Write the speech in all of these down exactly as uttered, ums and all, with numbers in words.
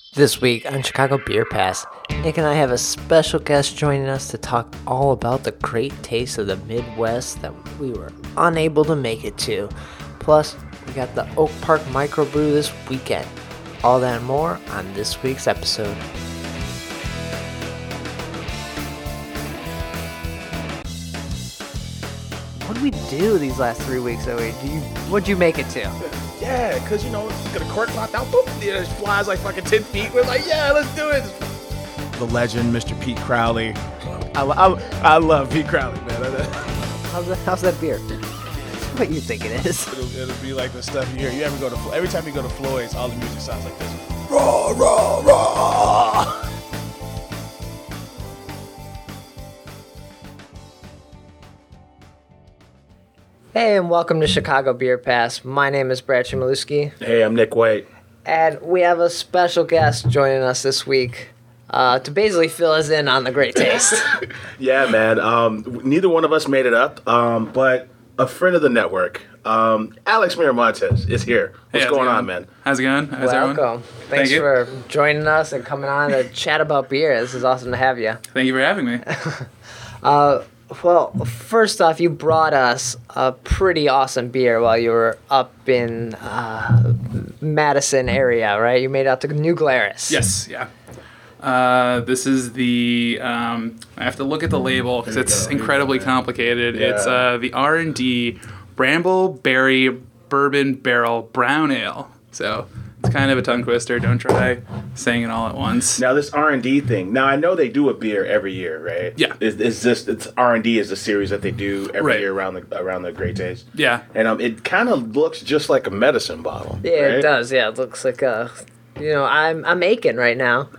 This week on Chicago Beer Pass, Nick and I have a special guest joining us to talk all about the great taste of the Midwest that we were unable to make it to. Plus, we got the Oak Park Microbrew this weekend. All that and more on this week's episode. What did we do these last three weeks, Owie? Do you, what'd you make it to? Yeah, because, you know, just got a cork locked out, boop, it just flies like fucking ten feet. We're like, yeah, let's do it. The legend, Mister Pete Crowley. I, I, I love Pete Crowley, man. How's that, how's that beer? What you think it is? It'll, it'll be like the stuff you hear. You ever go to, every time you go to Floyd's, all the music sounds like this. Raw, raw, raw. Hey, and welcome to Chicago Beer Pass. My name is Brad Chmielewski, Hey, I'm Nick White. and we have a special guest joining us this week uh, to basically fill us in on the great taste. Yeah, man. Um, neither one of us made it up, um, but a friend of the network, um, Alex Miramontes, is here. What's Hey, how's it going on, going? man? How's it going? How's everyone? Welcome. Thanks Thank you. for joining us and coming on to chat about beer. This is awesome to have you. Thank you for having me. Uh, well, first off, you brought us a pretty awesome beer while you were up in uh, Madison area, right? You made it out to New Glarus. Yes, yeah. Uh, this is the, um, I have to look at the label because There you it's go. incredibly Yeah. complicated. It's Yeah. uh, the R and D Brambleberry Bourbon Barrel Brown Ale. So it's kind of a tongue twister. Don't try saying it all at once. Now this R and D thing. Now I know they do a beer every year, right? Yeah. Is is this it's R and D is the series that they do every Right. year around the around the Great Taste. Yeah. And um, it kind of looks just like a medicine bottle. Yeah, right? it does. Yeah, it looks like a. You know, I'm I'm aching right now.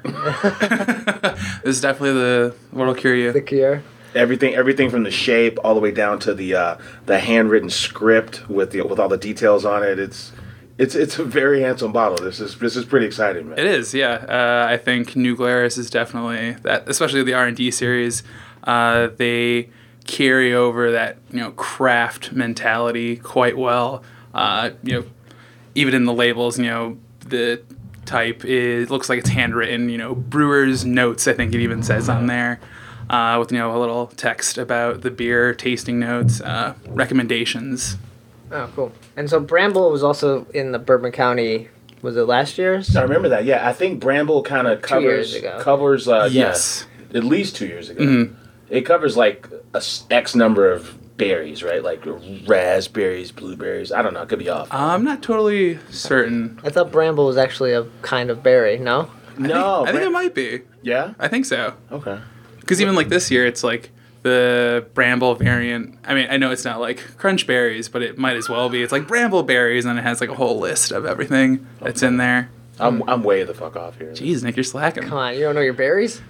This is definitely the what'll cure you. The cure. Everything everything from the shape all the way down to the uh, the handwritten script with the with all the details on it. It's it's it's a very handsome bottle. This is this is pretty exciting, man. It is, yeah. Uh, I think New Glarus is definitely that, especially the R and D series. Uh, they carry over that you know craft mentality quite well. Uh, you know, even in the labels, you know the type is looks like it's handwritten. You know, brewer's notes. I think it even says on there. Uh, with you know a little text about the beer, tasting notes, uh, recommendations. Oh, cool. And so Bramble was also in the Bourbon County. Was it last year's? I remember that. Yeah, I think Bramble kind of covers years ago. covers uh, Yes. yeah, at least two years ago. Mhm. It covers like a s- X number of berries, right? Like raspberries, blueberries. I don't know. It could be off. I'm not totally certain. I thought Bramble was actually a kind of berry. No. no, I think Bra- it might be. Yeah. I think so. Okay. Because even like this year, it's like the Bramble variant. I mean, I know it's not like crunch berries, but it might as well be. It's like Bramble berries, and it has like a whole list of everything that's in there. I'm I'm way the fuck off here. Jeez, Nick, you're slacking. Come on, you don't know your berries?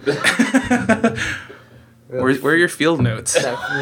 Where, where are your field notes?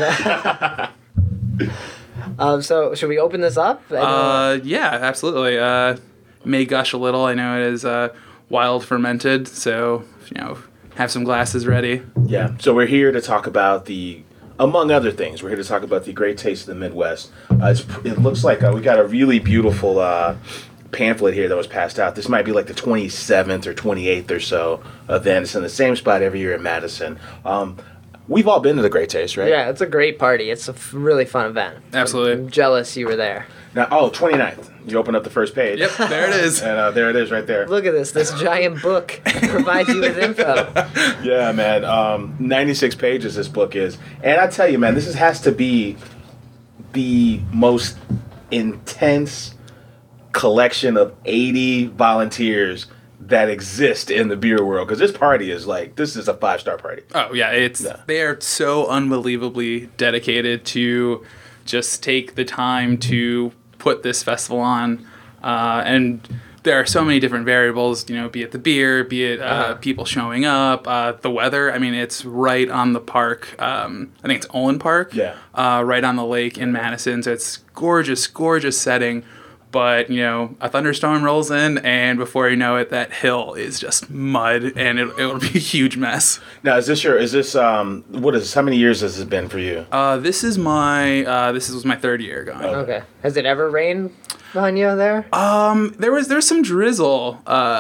um, so should we open this up? I know- Uh, yeah, absolutely. Uh, may gush a little. I know it is uh, wild fermented, so you know, have some glasses ready. Yeah. So we're here to talk about the, among other things, we're here to talk about the great taste of the Midwest. Uh, it's, it looks like uh, we got a really beautiful uh, pamphlet here that was passed out. This might be like the twenty-seventh or twenty-eighth or so event. It's in the same spot every year in Madison. Um, we've all been to the Great Taste, right? yeah, it's a great party. It's a f- really fun event. Absolutely. I'm jealous you were there. Now, oh, twenty-ninth. You open up the first page. Yep, there it is. And uh, there it is right there. Look at this. This giant book provides you with info. Yeah, man. Um, ninety-six pages this book is. And I tell you, man, this is, has to be the most intense collection of eighty volunteers that exist in the beer world. Because this party is like, this is a five-star party. Oh yeah, it's Yeah. they are so unbelievably dedicated to just take the time to put this festival on, uh, and there are so many different variables. You know, be it the beer, be it uh, Uh-huh. people showing up, uh, the weather. I mean, it's right on the park. Um, I think it's Olin Park. Yeah. Uh, right on the lake in Madison, so it's gorgeous, gorgeous setting. But, you know, a thunderstorm rolls in, and before you know it, that hill is just mud, and it, it'll be a huge mess. Now, is this your, is this, um, what is this, how many years has this been for you? Uh, this is my, uh, this was my third year going. Okay. Has it ever rained on you there? Um, there was, there was some drizzle, uh,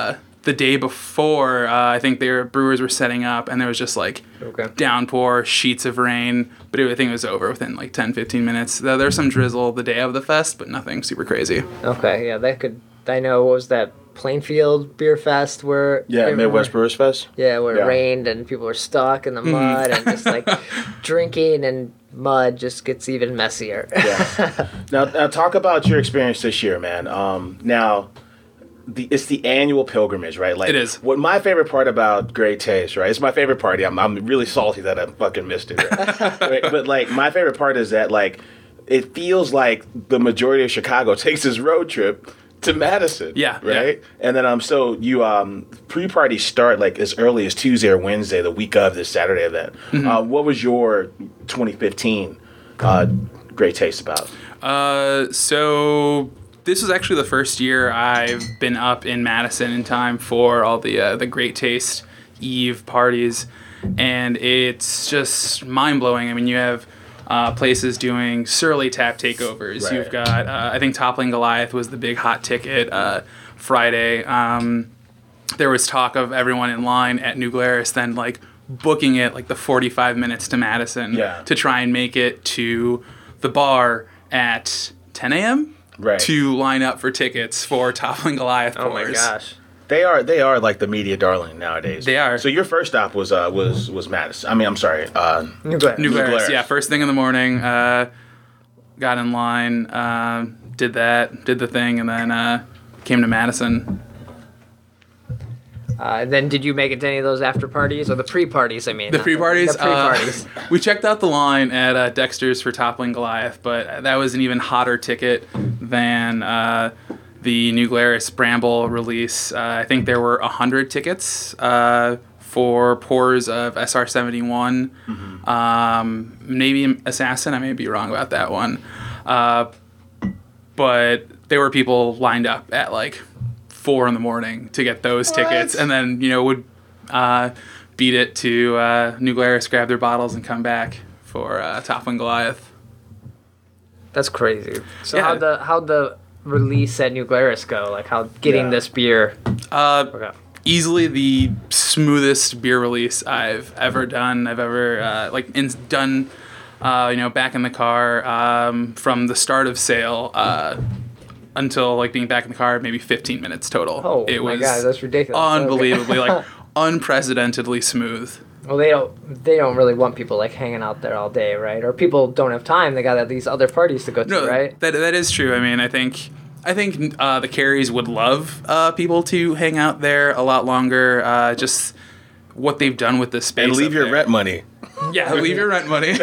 the day before, uh, I think their brewers were setting up, and there was just like Okay. downpour, sheets of rain, but it, I think it was over within like ten, fifteen minutes. There was some drizzle the day of the fest, but nothing super crazy. Okay, yeah, that could. I know. What was that Plainfield Beer Fest where? Yeah, everyone- Midwest Brewers Fest. Yeah, where Yeah. it rained and people were stuck in the mud and just like drinking and mud just gets even messier. Yeah. now, now, talk about your experience this year, man. Um, now, the it's the annual pilgrimage, right? Like It is. What my favorite part about Great Taste, right? It's my favorite party. I'm I'm really salty that I fucking missed it. Right? Right, but like my favorite part is that like it feels like the majority of Chicago takes this road trip to Madison. Yeah, Right. And then um so you um pre-parties start like as early as Tuesday or Wednesday, the week of this Saturday event. Mm-hmm. Uh, what was your twenty fifteen uh, Great Taste about? Uh, so this was actually the first year I've been up in Madison in time for all the uh, the Great Taste Eve parties, and it's just mind blowing. I mean, you have uh, places doing Surly Tap takeovers. Right. You've got uh, I think Toppling Goliath was the big hot ticket uh, Friday. Um, there was talk of everyone in line at New Glarus then like booking it like the forty-five minutes to Madison Yeah. to try and make it to the bar at ten a.m. Right. to line up for tickets for Toppling Goliath Oh my pours. gosh. They are they are like the media darling nowadays. They are. So your first stop was uh was was Madison. I mean, I'm sorry. Uh, New Glarus. New Glarus, Glarus. yeah. First thing in the morning, uh, got in line, uh, did that, did the thing, and then uh, came to Madison. Uh, then did you make it to any of those after parties or the pre-parties? I mean, The not pre-parties? The pre-parties. Uh, we checked out the line at uh, Dexter's for Toppling Goliath, but that was an even hotter ticket than uh, the New Glarus Bramble release. Uh, I think there were one hundred tickets uh, for pours of S R seventy-one. Mm-hmm. Um, maybe Assassin, I may be wrong about that one. Uh, but there were people lined up at like four in the morning to get those tickets, and then you know would uh, beat it to uh, New Glarus, grab their bottles, and come back for uh, Toppling Goliath. That's crazy. So Yeah. how'd the how'd the release at New Glarus go? Like how getting Yeah. this beer? Uh, Okay. easily the smoothest beer release I've ever done. I've ever uh, like in, done. Uh, you know, back in the car um, from the start of sale uh, until like being back in the car, maybe fifteen minutes total. Oh it my was god, that's ridiculous. Okay. unbelievably like unprecedentedly smooth. Well, they don't they don't really want people like hanging out there all day, right? Or people don't have time. They got these other parties to go to, No, right? that that is true. I mean, I think I think uh, the Carries would love uh, people to hang out there a lot longer. Uh, just what they've done with the space. and leave up your there. rent money. Yeah, leave your rent money.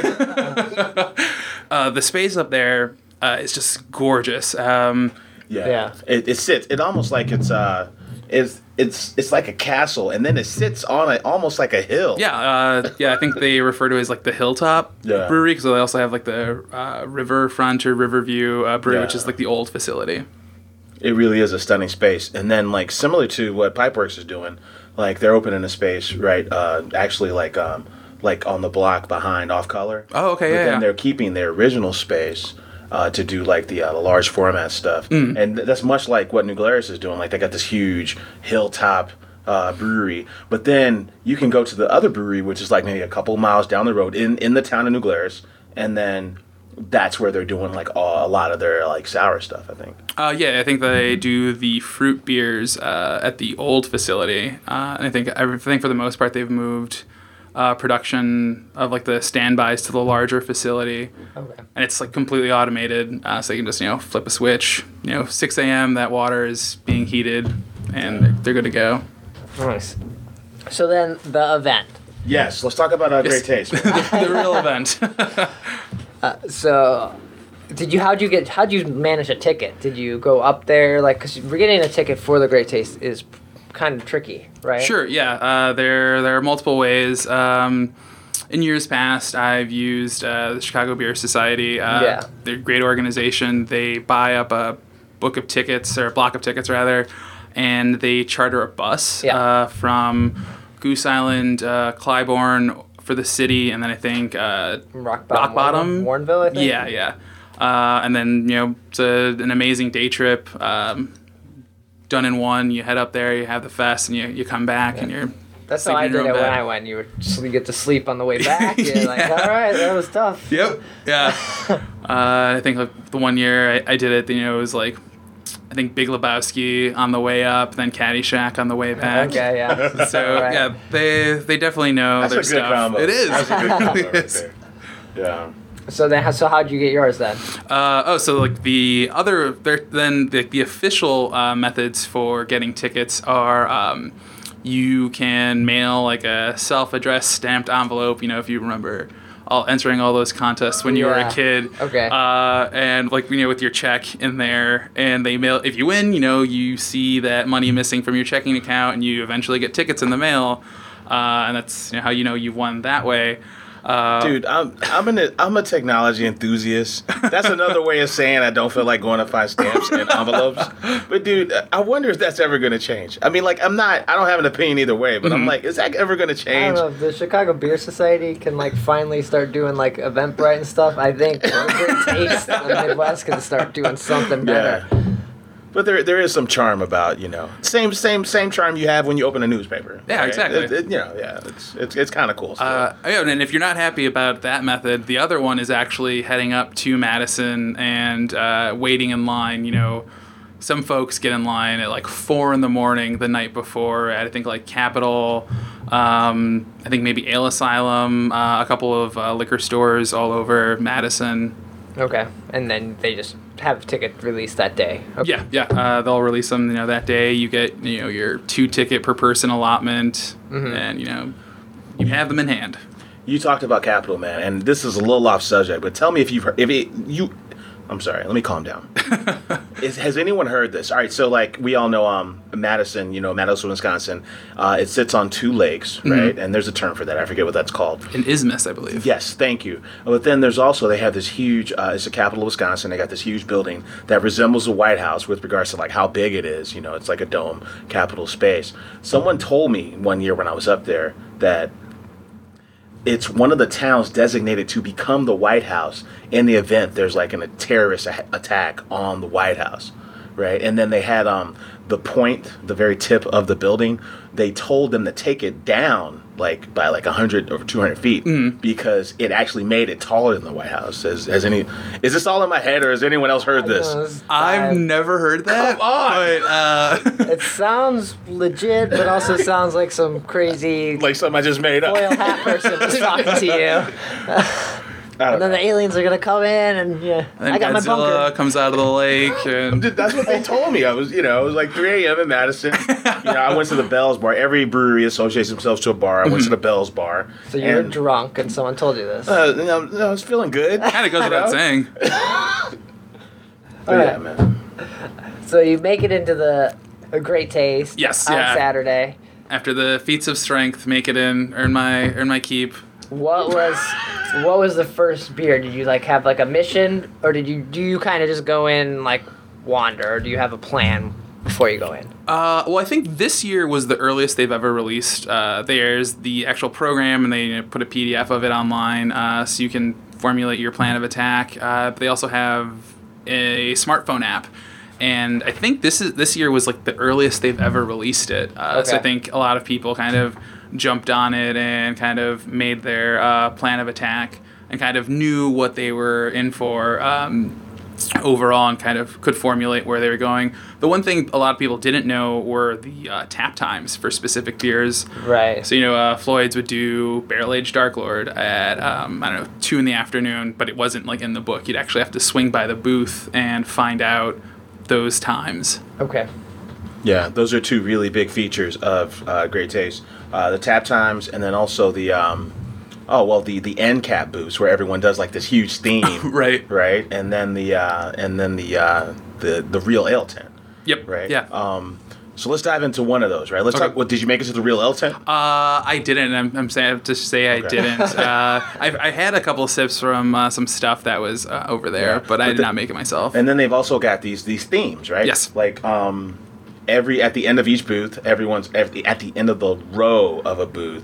uh, the space up there uh, is just gorgeous. Um, Yeah. Yeah. It, it sits. It almost like it's uh, it's it's it's like a castle, and then it sits on a almost like a hill. yeah, uh, yeah. I think they refer to it as like the Hilltop Yeah. Brewery because they also have like the uh, Riverfront or Riverview uh, Brewery, Yeah. which is like the old facility. It really is a stunning space. And then like similar to what Pipeworks is doing, like they're opening a space right, uh, actually like um, like on the block behind Off Color. Oh, okay, But yeah, then yeah. they're keeping their original space. Uh, to do like the, uh, the large format stuff, Mm. and th- that's much like what New Glarus is doing. Like they got this huge hilltop uh, brewery, but then you can go to the other brewery, which is like maybe a couple miles down the road in, in the town of New Glarus, and then that's where they're doing like all, a lot of their like sour stuff. I think. Uh, yeah, I think they do the fruit beers uh, at the old facility, uh, and I think I think for the most part they've moved uh, production of like the standbys to the larger facility. Okay. And it's like completely automated, uh, so you can just you know flip a switch. You know, six a.m. that water is being heated, and they're, they're good to go. Nice. So then the event. Yes, let's talk about uh, Great Taste. The real event. So, did you how'd you get how'd you manage a ticket? Did you go up there like because getting a ticket for the Great Taste is kind of tricky, right? Sure, yeah. Uh, there there are multiple ways. Um, in years past, I've used uh, the Chicago Beer Society. Uh, Yeah. They're a great organization. They buy up a book of tickets, or a block of tickets, rather, and they charter a bus Yeah. uh, from Goose Island, uh, Clybourne for the city, and then I think uh, Rock Rock Bottom. Warrenville, I think. Yeah, yeah. Uh, and then, you know, it's a, an amazing day trip. Um, done in one. You head up there, you have the fest, and you, you come back, and you're That's how I did it when I went. You were you get to sleep on the way back. You're yeah. like, all right, that was tough. Yep. Yeah. uh, I think like the one year I, I did it, you know, it was like, I think Big Lebowski on the way up, then Caddyshack on the way back. Okay, yeah. So right. yeah, they they definitely know That's their a good stuff. combo. It is. That's a good combo It right is. there. Yeah. So then, so how'd you get yours then? Uh, oh, so like the other, there, then the, the official uh, methods for getting tickets are um, you can mail like a self-addressed stamped envelope. You know, if you remember all entering all those contests when you Yeah. were a kid. Okay. Uh, and like you know, with your check in there, and they mail. If you win, you know, you see that money missing from your checking account, and you eventually get tickets in the mail. Uh, and that's you know, how you know you've won that way. Uh, Dude, I'm I'm an I'm a technology enthusiast. That's another way of saying I don't feel like going to find stamps and envelopes. But dude, I wonder if that's ever going to change. I mean, like I'm not I don't have an opinion either way, but Mm-hmm. I'm like, is that ever going to I don't change? know if the Chicago Beer Society can like finally start doing like Eventbrite and stuff. I think Great Taste in the Midwest can start doing something better. Yeah. But there there is some charm about, you know, same same same charm you have when you open a newspaper. Yeah, right? exactly. It, it, you know, yeah, it's it's it's kind of cool still. Uh, yeah, and if you're not happy about that method, the other one is actually heading up to Madison and uh, waiting in line. You know, some folks get in line at like four in the morning the night before at I think like Capitol, um, I think maybe Ale Asylum, uh, a couple of uh, liquor stores all over Madison. Okay, and then they just have a ticket released that day. Okay. Yeah, yeah. Uh, they'll release them. You know, that day you get you know your two ticket per person allotment, Mm-hmm. and you know you have them in hand. You talked about Capitol, man, and this is a little off subject, but tell me if you've heard if it you I'm sorry, let me calm down. Is, has anyone heard this? All right, so like we all know um Madison, you know, Madison, Wisconsin, uh, it sits on two lakes, right? Mm-hmm. And there's a term for that. I forget what that's called. In Isthmus, I believe. Yes, thank you. But then there's also, they have this huge, uh, it's the capital of Wisconsin, they got this huge building that resembles the White House with regards to like how big it is, you know, it's like a dome, Capitol space. Someone told me one year when I was up there that it's one of the towns designated to become the White House in the event there's like an, a terrorist a- attack on the White House, right? And then they had um the point, the very tip of the building, they told them to take it down like by like one hundred or two hundred feet because it actually made it taller than the White House. Has, has any, is this all in my head or has anyone else heard this? No, this- I've I- never heard that. Come on! But, uh, It sounds legit, but also sounds like some crazy Like something I just made up. foil hat person was talking to you. I don't And then know. the aliens are gonna come in, and yeah, and I got my Godzilla bunker. comes out of the lake, and Dude, that's what they told me. I was, you know, it was like three a.m. in Madison. You know, I went to the Bell's Bar. Every brewery associates themselves to a bar. I went to the Bell's Bar. So you're and, drunk, and someone told you this. Uh, you know, I was feeling good. kind of goes without saying. But yeah, man. So you make it into the a Great Taste. Yes, on yeah. Saturday. After the feats of strength, make it in, earn my earn my keep. What was what was the first beer? Did you like have like a mission, or did you do you kind of just go in like wander, or do you have a plan before you go in? Uh, well, I think this year was the earliest they've ever released. Uh, there's the actual program, and they you know, put a P D F of it online, uh, so you can formulate your plan of attack. Uh, they also have a smartphone app, and I think this is this year was like the earliest they've ever released it. Uh, So I Okay. think a lot of people kind of jumped on it and kind of made their uh, plan of attack and kind of knew what they were in for. Um, overall and kind of could formulate where they were going. The one thing a lot of people didn't know were the uh, tap times for specific beers. Right. So, you know, uh, Floyd's would do Barrel Aged Dark Lord at, um, I don't know, two in the afternoon, but it wasn't like in the book. You'd actually have to swing by the booth and find out those times. Okay. Yeah, those are two really big features of uh, Great Taste. Uh, the tap times and then also the, um, oh, well, the, the end cap booths where everyone does like this huge theme. Right. Right? And then the, uh, and then the, uh, the, the real ale tent. Yep. Right? Yeah. Um, so let's dive into one of those, right? Let's Okay. talk, what, did you make it to the real ale tent? Uh, I didn't. I'm, I'm sad to say I Okay. didn't. Uh, I, I had a couple sips from uh, some stuff that was uh, over there, Yeah. but I But did the- not make it myself. And then they've also got these these themes, right? Yes. Like um, every at the end of each booth, everyone's at the, at the end of the row of a booth,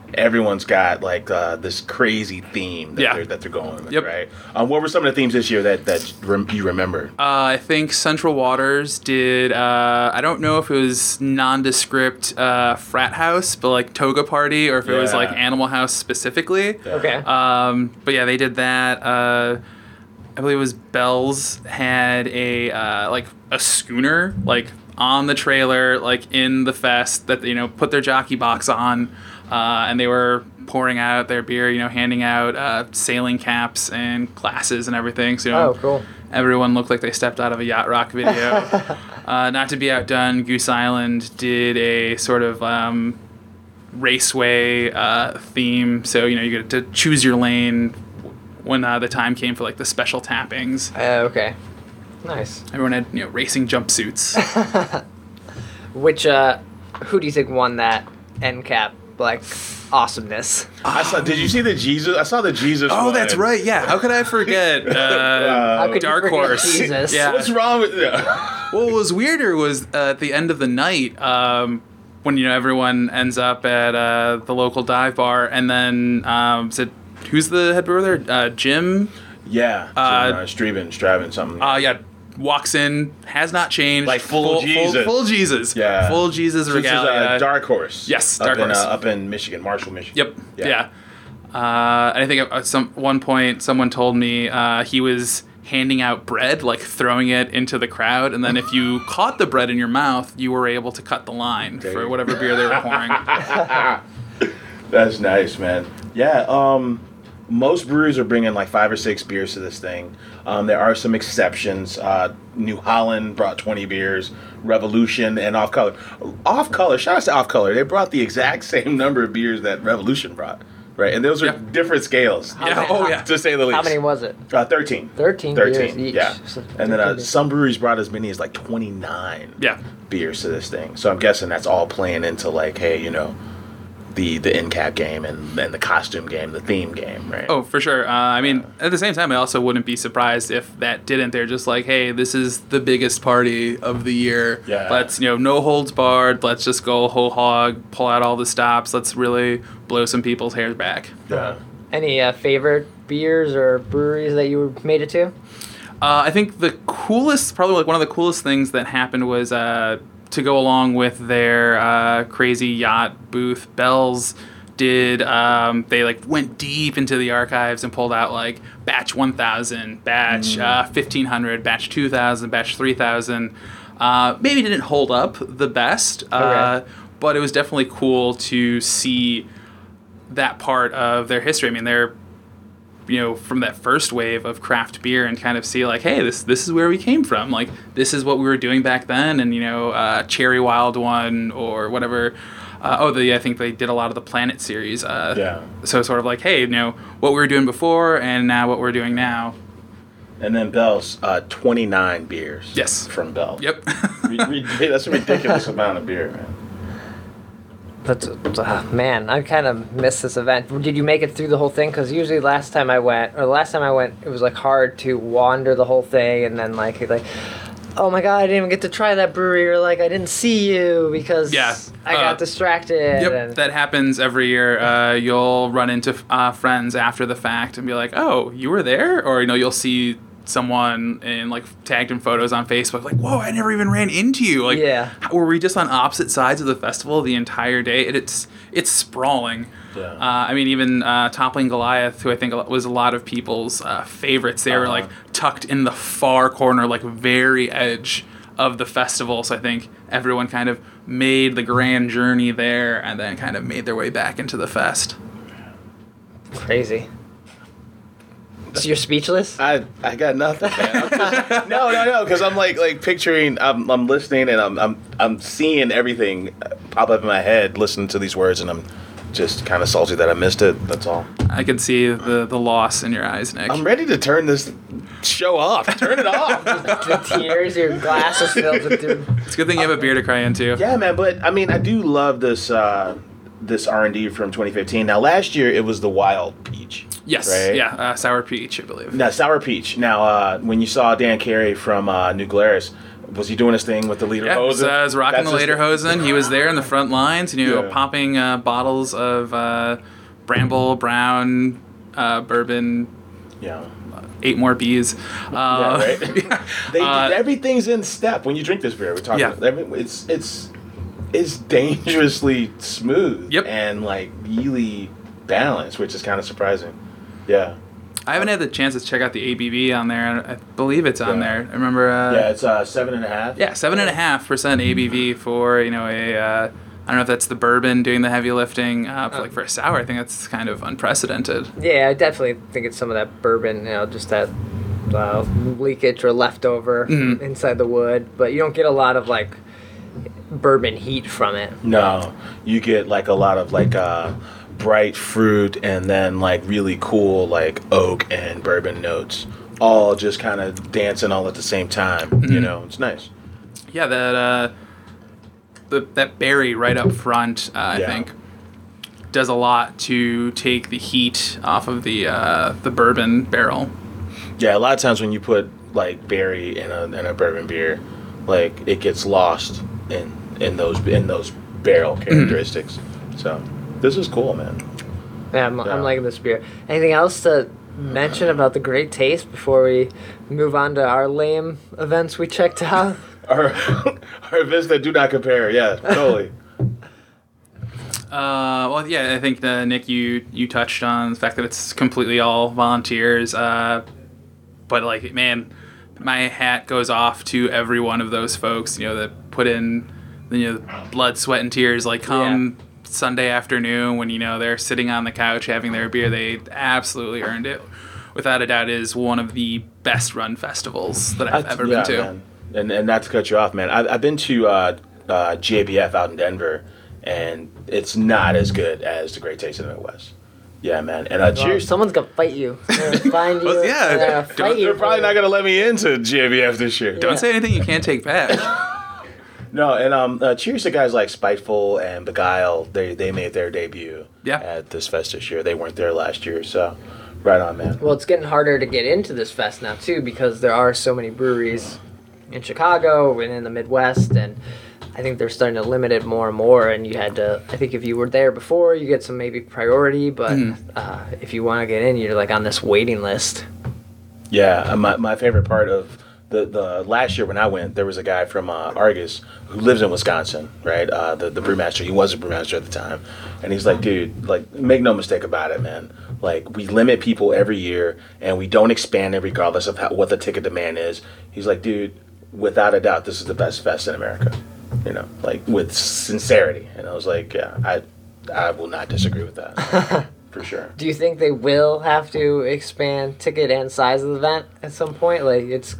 everyone's got like uh, this crazy theme that Yeah. they're that they're going with, Yep. right? Um, what were some of the themes this year that that rem- you remember? Uh, I think Central Waters did. Uh, I don't know if it was nondescript uh, frat house, but like toga party, or if it was Yeah. like Animal House specifically. Okay. Um, but yeah, they did that. Uh, I believe it was Bell's had a uh, like a schooner like on the trailer, like in the fest that you know put their jockey box on, uh, and they were pouring out their beer, you know, handing out uh, sailing caps and glasses and everything. So you know, Oh, cool. everyone looked like they stepped out of a yacht rock video. uh, not to be outdone, Goose Island did a sort of um, raceway uh, theme. So you know, you get to choose your lane when uh, the time came for like the special tappings. Uh, okay. Nice. Everyone had you know racing jumpsuits. Which, uh, who do you think won that end cap, like, awesomeness? I saw. Did you see the Jesus? I saw the Jesus. Oh, one. that's right. Yeah. How could I forget? Uh, How could Dark you forget Horse. Jesus? Yeah. What's wrong with yeah. What was weirder was uh, at the end of the night, um, when you know everyone ends up at uh, the local dive bar, and then um, is it, who's the head brewer there? Uh, Jim. Yeah, Uh, uh, Straven, Straven, something. Uh, yeah. Walks in, has not changed. Like full Jesus. Full, full Jesus. Yeah. Full Jesus This is regalia. uh, Dark Horse. Yes, up Dark in, Horse. Uh, up in Michigan, Marshall, Michigan. Yep. Yeah. Uh, and I think at some one point someone told me uh, he was handing out bread, like throwing it into the crowd, and then if you caught the bread in your mouth, you were able to cut the line There for you whatever beer they were pouring. That's nice, man. Yeah. Um, most breweries are bringing like five or six beers to this thing. Um, there are some exceptions. Uh, New Holland brought twenty beers. Revolution and Off Color. Off Color. Shout out to Off Color. They brought the exact same number of beers that Revolution brought. Right, and those are Yeah. different scales. Yeah. many- Oh yeah. To say the least. How many was it? Uh, thirteen. Thirteen Thirteen. beers each. Yeah. So And then uh, thirteen beers. some breweries brought as many as like twenty-nine. Yeah. beers to this thing. So I'm guessing that's all playing into like, hey, you know, the the end cap game and, and the costume game, the theme game, right? Oh, for sure. Uh, I mean, at the same time, I also wouldn't be surprised if that didn't. They're just like, hey, this is the biggest party of the year. Yeah. Let's, you know, no holds barred. Let's just go whole hog, pull out all the stops. Let's really blow some people's hairs back. Yeah. Any uh, favorite beers or breweries that you made it to? Uh, I think the coolest, probably like one of the coolest things that happened was uh, to go along with their uh, crazy yacht booth. Bell's did um, they like went deep into the archives and pulled out like batch one thousand, batch uh, fifteen hundred, batch two thousand, batch three thousand. Uh, maybe didn't hold up the best, uh, Okay. but it was definitely cool to see that part of their history. I mean, they're you know, from that first wave of craft beer and kind of see like, hey, this this is where we came from. Like, this is what we were doing back then. And, you know, uh, Cherry Wild One or whatever. Uh, oh, the, I think they did a lot of the Planet series. Uh, Yeah. So sort of like, hey, you know, what we were doing before and now what we're doing now. And then Bell's, uh, twenty-nine beers. Yes. From Bell. Yep. Re- re- that's a ridiculous amount of beer, man. That's uh, man, I kind of missed this event. Did you make it through the whole thing? Because usually last time I went, or the last time I went, it was like hard to wander the whole thing, and then like like, oh my god, I didn't even get to try that brewery, or like I didn't see you because Yeah, I uh, got distracted. Yep, and, that happens every year. Uh, you'll run into uh, friends after the fact and be like, oh, you were there? Or, you know, you'll see someone in like tagged in photos on Facebook like, whoa, I never even ran into you. Like, Yeah. were we just on opposite sides of the festival the entire day? It, it's it's sprawling. Yeah. Uh, I mean, even uh, Toppling Goliath, who I think was a lot of people's uh, favorites, they were Uh-huh. like tucked in the far corner, like very edge of the festival. So I think everyone kind of made the grand journey there and then kind of made their way back into the fest. crazy. So you're speechless? I I got nothing, man. I'm just, no, no, no, because I'm like like picturing. I'm I'm listening and I'm I'm I'm seeing everything pop up in my head, listening to these words, and I'm just kind of salty that I missed it. That's all. I could see the, the loss in your eyes, Nick. I'm ready to turn this show off. Turn it off. The tears, your glass is filled with tears. It's a good thing you have a beer to cry into. Yeah, man. But I mean, I do love this uh, this R and D from twenty fifteen. Now, last year it was the Wild Peach. Yes, Right? yeah, uh, Sour Peach, I believe. Now, Sour Peach. Now, uh, when you saw Dan Carey from uh, New Glarus, Was he doing his thing with the leader Yeah, was, hosen? uh, was rocking That's the his- lederhosen. He was there in the front lines, you know, Yeah. popping uh, bottles of uh, Bramble Brown uh, bourbon. Yeah. Eight more bees. Uh, Yeah, right. they, Uh, everything's in step when you drink this beer. We're talking. Yeah. About, every- it's it's it's dangerously smooth. Yep. And like really balanced, which is kind of surprising. Yeah. I haven't had the chance to check out the A B V on there. I believe it's on Yeah. there. I remember. Uh, Yeah, it's uh, seven and a half. Yeah, seven and a half percent A B V for you know a. Uh, I don't know if that's the bourbon doing the heavy lifting. Uh, for, like for a sour, I think that's kind of unprecedented. Yeah, I definitely think it's some of that bourbon, you know, just that uh, leakage or leftover Mhm. inside the wood. But you don't get a lot of like bourbon heat from it. No, you get like a lot of like uh, bright fruit and then like really cool like oak and bourbon notes, all just kind of dancing all at the same time. You know, it's nice. Yeah, that uh, the, that berry right up front, uh, I Yeah. think, does a lot to take the heat off of the uh, the bourbon barrel. Yeah, a lot of times when you put like berry in a in a bourbon beer, like it gets lost in in those in those barrel characteristics. So this is cool, man. Yeah, I'm, Yeah. I'm liking this beer. Anything else to mention about the great taste before we move on to our lame events we checked out? Our our events that do not compare. Yeah, totally. Uh, well, yeah, I think the Nick, you you touched on the fact that it's completely all volunteers. Uh, but like, man, my hat goes off to every one of those folks. You know, that put in, you know, blood, sweat, and tears. Like, come Sunday afternoon when you know they're sitting on the couch having their beer, they absolutely earned it. Without a doubt, it is one of the best run festivals that I've I- ever yeah, been to. Man. And and not to cut you off, man. I've, I've been to uh, uh, J B F out in Denver, and it's not as good as the Great Taste of the Midwest. Yeah, man. And uh, Well, cheers. someone's gonna fight you. They're gonna find you. Well, yeah, they're gonna don't- fight you They're probably for not it. gonna let me into J B F this year. Don't Yeah. say anything you can't take back. No, and um, uh, cheers to guys like Spiteful and Beguile. They they made their debut Yeah. at this fest this year. They weren't there last year, so right on, man. Well, it's getting harder to get into this fest now too because there are so many breweries in Chicago and in the Midwest, and I think they're starting to limit it more and more. And you had to, I think, if you were there before, you get some maybe priority, but Mm-hmm. uh, if you want to get in, you're like on this waiting list. Yeah, uh, my my favorite part of the the last year when I went, there was a guy from uh, Argus who lives in Wisconsin, right? Uh, the the brewmaster. He was a brewmaster at the time, and he's like, dude, like, make no mistake about it, man. Like, we limit people every year, and we don't expand it regardless of how, what the ticket demand is. He's like, dude, without a doubt, this is the best fest in America. You know, like with sincerity. And I was like, yeah, I I will not disagree with that for sure. Do you think they will have to expand ticket and size of the event at some point? Like it's,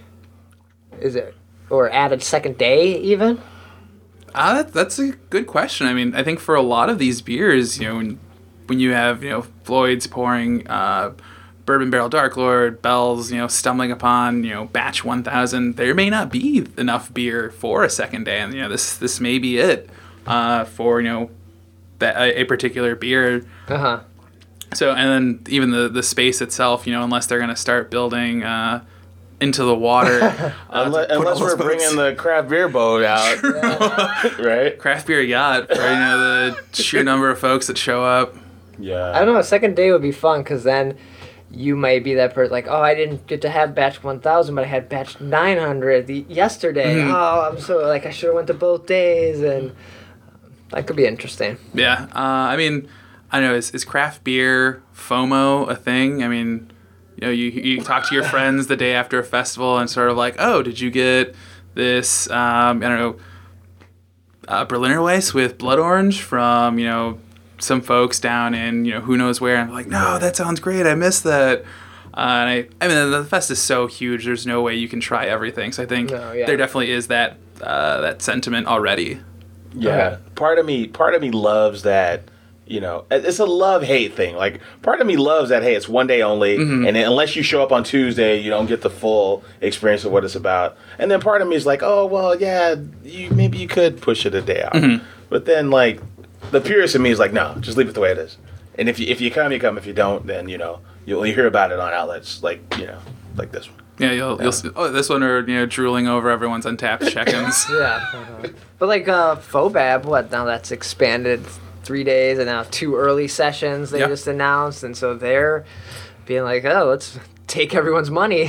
is it, or add a second day even? Uh, that, that's a good question. I mean, I think for a lot of these beers, you know, when, when you have, you know, Floyd's pouring uh, Bourbon Barrel Dark Lord, Bell's, you know, stumbling upon, you know, batch one thousand, there may not be enough beer for a second day. And, you know, this this may be it uh, for, you know, that, a, a particular beer. Uh huh. So, and then even the, the space itself, you know, unless they're going to start building uh, into the water. uh, Unless, to put unless all we're those bringing folks- the craft beer boat out, right? craft beer yacht for, you know, the sheer number of folks that show up. Yeah. I don't know. A second day would be fun because then you might be that person like, oh, I didn't get to have batch one thousand, but I had batch nine hundred the, yesterday. Mhm. Oh, I'm so like I should have went to both days, and that could be interesting. Yeah, uh, I mean, I don't know. Is, is craft beer FOMO a thing? I mean, you know, you you talk to your friends the day after a festival and sort of like, oh, did you get this? Um, I don't know, uh, Berliner Weiss with blood orange from, you know, some folks down in, you know, who knows where. I'm like, no, that sounds great. I missed that. Uh, and I, I mean, the fest is so huge. There's no way you can try everything. So I think No, yeah. there definitely is that uh, that sentiment already. Yeah. Okay. Part of me, part of me loves that. You know, it's a love hate thing. Like, part of me loves that. Hey, it's one day only, Mm-hmm. and then unless you show up on Tuesday, you don't get the full experience of what it's about. And then part of me is like, oh well, yeah, you maybe you could push it a day out. Mm-hmm. But then, like, the purist in me is like, no, just leave it the way it is. And if you if you come, you come. If you don't, then you know you'll hear about it on outlets like you know like this one. Yeah, you'll you'll see, oh, this one are you know drooling over everyone's untapped check-ins. Yeah. Uh-huh. But like uh, Fobab, what now? That's expanded three days and now two early sessions they Yep. just announced, and so they're being like, oh, let's take everyone's money.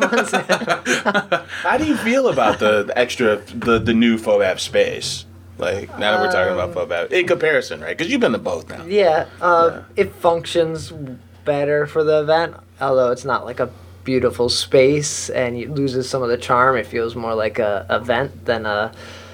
How do you feel about the, the extra, the, the new Fobab space? Like, now that we're talking about Fobab, in comparison, right? Because you've been to both now. Yeah, uh, Yeah. it functions better for the event, although it's not like a beautiful space and it loses some of the charm. It feels more like a event than a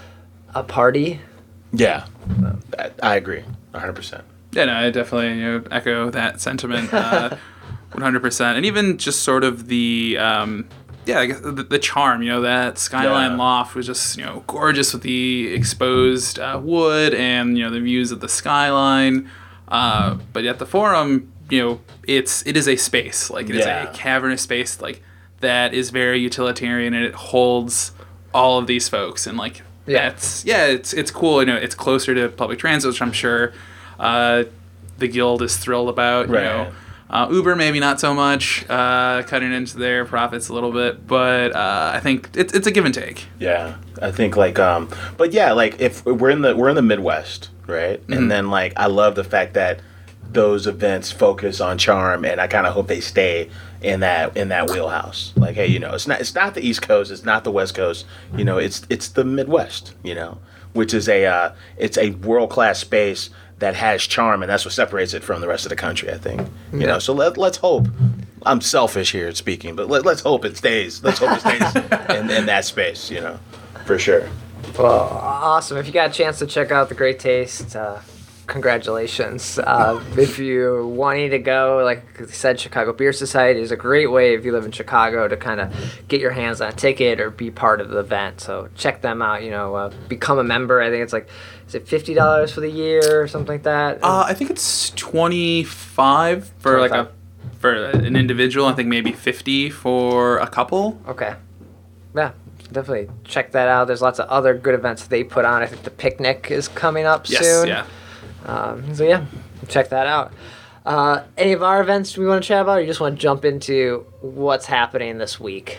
a party. Yeah, I, I agree, one hundred percent. Yeah, no, I definitely you know echo that sentiment, uh, one hundred percent, and even just sort of the. Um, Yeah, I guess the, the charm, you know, that skyline Yeah. loft was just, you know, gorgeous with the exposed uh, wood and, you know, the views of the skyline. Uh, but at the Forum, you know, it's it is a space, like it is Yeah. a cavernous space, like that is very utilitarian and it holds all of these folks and like Yeah. that's yeah, it's it's cool. You know, it's closer to public transit, which I'm sure uh, the guild is thrilled about. You Right. know. Uh, Uber maybe not so much, uh, cutting into their profits a little bit, but uh, I think it's it's a give and take. Yeah, I think like, um, but yeah, like if we're in the we're in the Midwest, right? Mm-hmm. And then like I love the fact that those events focus on charm, and I kind of hope they stay in that in that wheelhouse. Like, hey, you know, it's not it's not the East Coast, it's not the West Coast, you know, it's it's the Midwest, you know, which is a uh, it's a world class space that has charm, and that's what separates it from the rest of the country, I think. You know, so let, let's hope. I'm selfish here speaking, but let, let's hope it stays. Let's hope it stays in, in that space, you know, for sure. Well, awesome. If you got a chance to check out the Great Taste, uh, congratulations. Uh, if you're wanting to go, like I said, Chicago Beer Society is a great way if you live in Chicago to kind of get your hands on a ticket or be part of the event. So check them out, you know, uh, become a member. I think it's like, is it fifty dollars for the year or something like that? Uh, I think it's twenty-five for like a for an individual. I think maybe fifty for a couple. Okay. Yeah, definitely check that out. There's lots of other good events they put on. I think the picnic is coming up Yes, soon. yeah. Um, so yeah, check that out. Uh, any of our events we want to chat about, or you just want to jump into what's happening this week?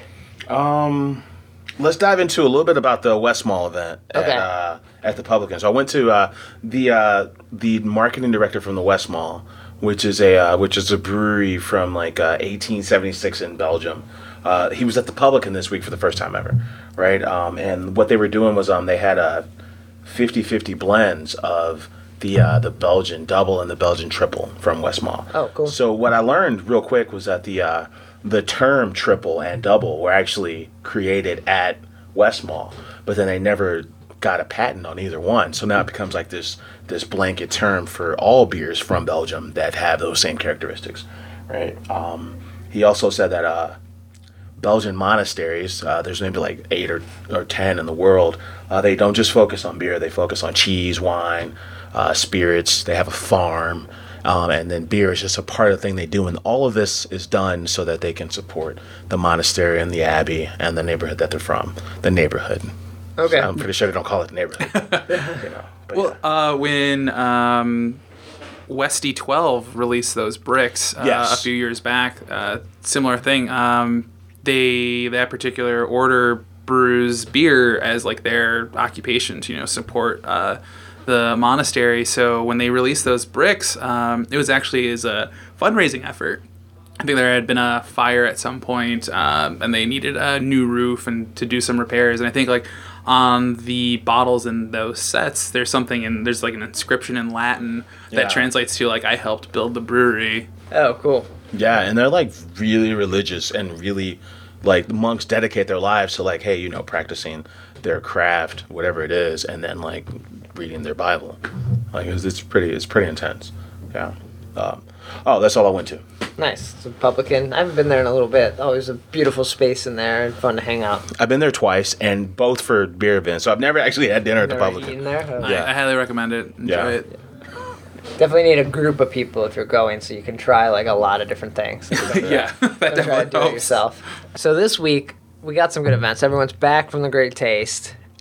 Um, let's dive into a little bit about the West Mall event at, Okay. uh, at the Publican. So I went to uh, the uh, the marketing director from the West Mall, which is a uh, which is a brewery from like uh, eighteen seventy-six in Belgium. Uh, he was at the Publican this week for the first time ever, right? Um, and what they were doing was um, they had a fifty-fifty blends of the uh, the Belgian double and the Belgian triple from West Mall. Oh, cool. So what I learned real quick was that the uh, the term triple and double were actually created at West Mall, but then they never got a patent on either one. So now it becomes like this this blanket term for all beers from Belgium that have those same characteristics, right? Um, he also said that uh, Belgian monasteries, uh, there's maybe like eight or, or ten in the world, uh, they don't just focus on beer, they focus on cheese, wine, uh, spirits, they have a farm, um, and then beer is just a part of the thing they do, and all of this is done so that they can support the monastery and the abbey and the neighborhood that they're from, the neighborhood. Okay. So I'm pretty sure they don't call it the neighborhood. you know, but Well, yeah. uh, when um, Westy twelve released those bricks uh, Yes. a few years back, uh, similar thing. Um, they that particular order brews beer as like their occupation to you know support uh, the monastery. So when they released those bricks, um, it was actually as a fundraising effort. I think there had been a fire at some point, um, and they needed a new roof and to do some repairs. And I think like on the bottles in those sets, there's something in there's like an inscription in Latin that Yeah. translates to like I helped build the brewery. Oh, cool. Yeah, and they're like really religious and really like the monks dedicate their lives to like, hey, you know, practicing their craft, whatever it is, and then like reading their Bible. Like it's, it's pretty, it's pretty intense. Yeah. Um, oh, that's all I went to. Nice. It's a Publican. I haven't been there in a little bit. Always a beautiful space in there and fun to hang out. I've been there twice, and both for beer events. So I've never actually had dinner at the Never Publican. eaten there? Oh. Yeah. I, I highly recommend it. Enjoy Yeah. it. Definitely need a group of people if you're going so you can try like a lot of different things. Yeah, that Don't try to definitely do it helps. yourself. So this week we got some good events. Everyone's back from the Great Taste,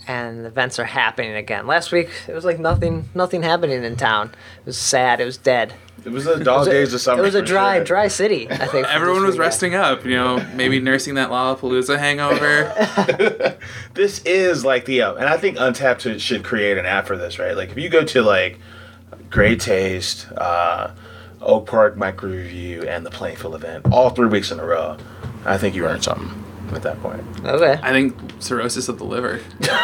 and events are happening again. Last week it was like nothing, nothing happening in town. It was sad. It was dead. It was the dog days of summer. It was a for dry, sure. dry city. I think for Everyone this was weekend. resting up, you know, maybe nursing that Lollapalooza hangover. This is like the uh, and I think Untapped should- should create an app for this, right? Like if you go to like Great Taste, uh, Oak Park Micro Review, and the Plainfield event all three weeks in a row, I think you earned something at that point. Okay. I think cirrhosis of the liver.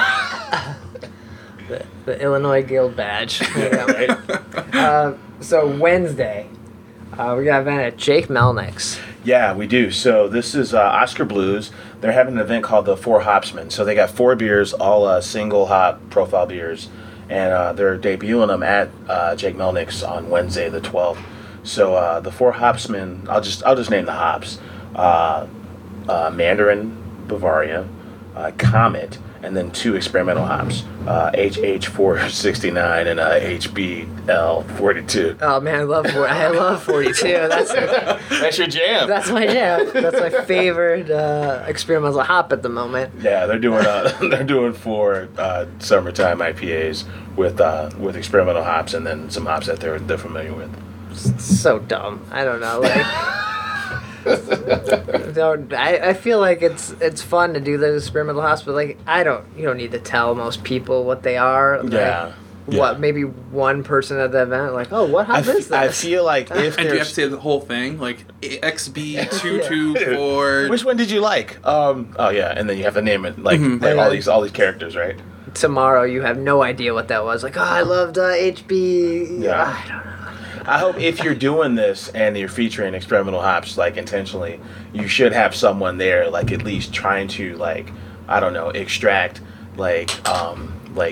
The, the Illinois Guild badge. There you go. Right? uh, so Wednesday, uh, we got an event at Jake Melnick's. Yeah, we do. So this is uh, Oscar Blues. They're having an event called the Four Hopsmen. So they got four beers, all uh, single hop profile beers, and uh, they're debuting them at uh, Jake Melnick's on Wednesday the twelfth. So uh, the Four Hopsmen, I'll just I'll just name the hops: uh, uh, Mandarin, Bavaria, uh, Comet, and then two experimental hops: uh, H H four sixty-nine and uh, H B L forty-two. Oh man, I love for- I love forty-two. That's That's your jam. that's my jam. That's my favorite uh, experimental hop at the moment. Yeah, they're doing uh, they're doing four uh, summertime I P As with uh, with experimental hops and then some hops that they're they're familiar with. It's so dumb. I don't know. Like, don't, I, I feel like it's it's fun to do those experimental hops, but like I don't you don't need to tell most people what they are. Like, Yeah. What Yeah. maybe one person at the event like, oh, what I, hop is f- I this? feel like if And do you have to there's say the whole thing? Like X B two two four. which one did you like? Um. Oh yeah, and then you have to name it like, Mhm. like all Yeah. these all these characters, right? Tomorrow you have no idea what that was. Like, oh, I loved uh, H B. Yeah. I don't know. I hope if you're doing this and you're featuring experimental hops like intentionally, you should have someone there like at least trying to like I don't know extract like um like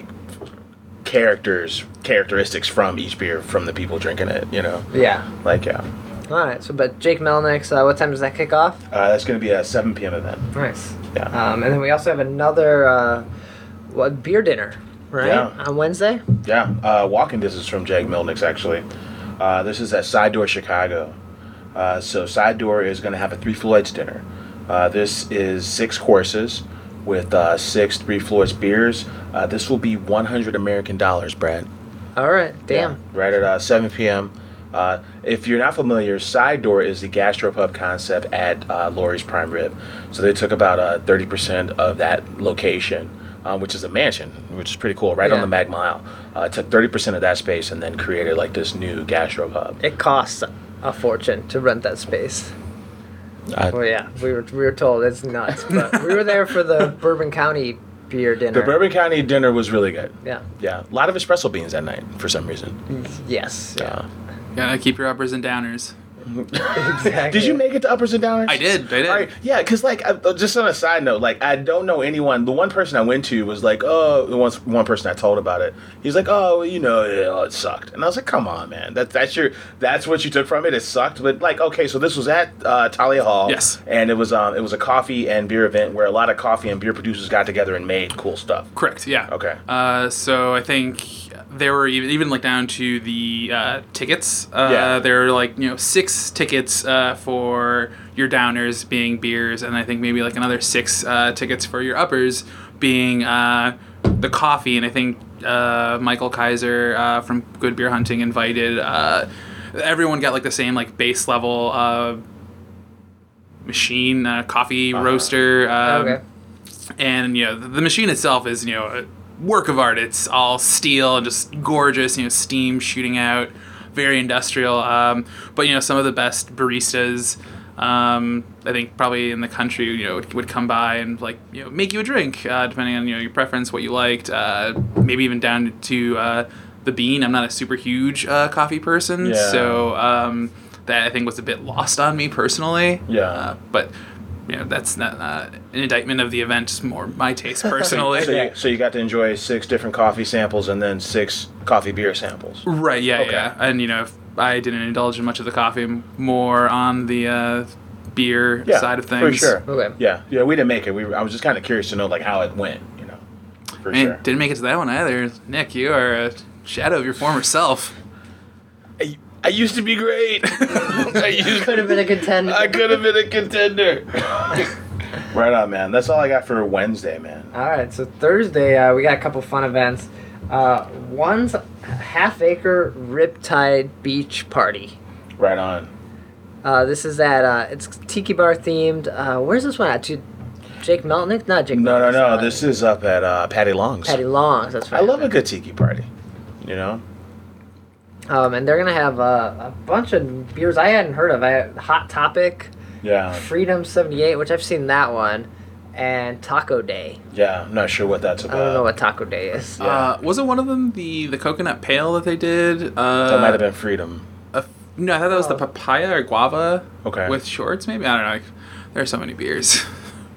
characters characteristics from each beer from the people drinking it. You know, Yeah. like yeah. All right. So, but Jake Melnick's. Uh, what time does that kick off? Uh, that's going to be a seven p.m. event. Nice. Yeah. Um, and then we also have another uh, what beer dinner, right? Yeah. On Wednesday. Yeah, uh, walking distance from Jake Melnick's actually. Uh, this is at Side Door Chicago. Uh, so Side Door is going to have a Three Floyds dinner. Uh, this is six courses with uh, six Three Floyds beers. Uh, this will be one hundred American dollars, Brad. All right. Damn. Yeah, right at uh, seven p.m. Uh, if you're not familiar, Side Door is the gastropub concept at uh, Lori's Prime Rib. So they took about uh, thirty percent of that location, um, which is a mansion, which is pretty cool, right on Yeah. the Mag Mile. Uh, took thirty percent of that space and then created like this new gastropub. It costs a fortune to rent that space. Uh, Well, yeah, we were we were told it's nuts, but we were there for the Bourbon County beer dinner. the Bourbon County dinner was really good. Yeah. Yeah, a lot of espresso beans that night for some reason. Yes. Yeah. Yeah. Gotta keep your uppers and downers. Exactly. Did you make it to uppers and downers? I did. I did. All right, yeah, because like, uh, just on a side note, like, I don't know anyone. The one person I went to was like, oh, the one one person I told about it. He's like, oh, you know, yeah, it sucked, and I was like, come on, man, that that's your that's what you took from it. It sucked, but like, okay, so this was at uh, Talia Hall, Yes. and it was um it was a coffee and beer event where a lot of coffee and beer producers got together and made cool stuff. Correct. Yeah. Okay. Uh, so I think there were even, even like down to the uh, tickets. Uh, Yeah. There were like you know six tickets uh, for your downers being beers, and I think maybe like another six uh, tickets for your uppers being uh, the coffee. And I think uh, Michael Kaiser uh, from Good Beer Hunting invited. Uh, everyone got like the same like base level uh, machine uh, coffee Uh-huh. roaster. Um, Okay. and you know the, the machine itself is you know a work of art. It's all steel and just gorgeous, you know steam shooting out, very industrial. Um, but you know some of the best baristas um, I think probably in the country you know would, would come by and like you know make you a drink uh, depending on you know your preference, what you liked, uh, maybe even down to uh, the bean. I'm not a super huge uh, coffee person, Yeah. so um, that I think was a bit lost on me personally. Yeah. uh, but you know, that's not uh, an indictment of the event. It's more my taste personally. So you, so you got to enjoy six different coffee samples and then six coffee beer samples. Right, yeah, Okay. yeah. And, you know, if I didn't indulge in much of the coffee, I'm more on the uh, beer Yeah, side of things. for sure. Okay. Yeah, yeah, we didn't make it. We were, I was just kind of curious to know like how it went, you know, for And sure. didn't make it to that one either. Nick, you are a shadow of your former self. I, I used to be great. I used Could have been a contender. I could have been a contender. Right on, man. That's all I got for Wednesday, man. All right, so Thursday uh, we got a couple fun events. Uh, one's Half Acre Riptide Beach Party. Right on. Uh, this is at uh, it's Tiki Bar themed. Uh, where's this one at? To Jake Melnick? Not Jake. No, no, Melnick, no. uh, This is up at uh, Patty Long's. Patty Long's. That's right. I love a good tiki party. You know. Um, and they're gonna have uh, a bunch of beers I hadn't heard of. I had Hot Topic, Yeah. Freedom seventy-eight, which I've seen that one, and Taco Day. Yeah. I'm not sure what that's I about. don't know what Taco Day is. Yeah. Uh, wasn't one of them the, the coconut pale that they did? Uh, That might have been Freedom. a f- no, I thought that was the Oh. papaya or guava Okay. with shorts, maybe? I don't know. Like, there are so many beers.